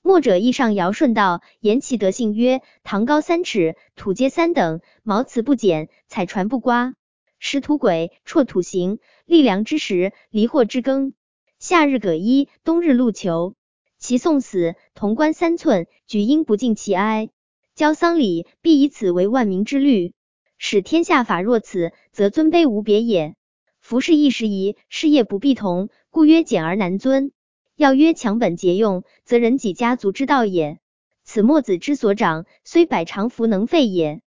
墨者亦上尧舜道，言其德性曰：堂高3尺，土阶3等，毛瓷不减，彩船不刮，石土轨，辍土行，立梁之时，离祸之庚。夏日葛衣，冬日露裘。其送死，潼关3寸，举缨不尽其哀。交丧礼，必以此为万民之律，使天下法若此，则尊卑无别也。服饰亦时宜，事业不必同，故曰简而难遵。要曰强本节用，则人己家族之道也。此墨子之所长，虽百常服能废也。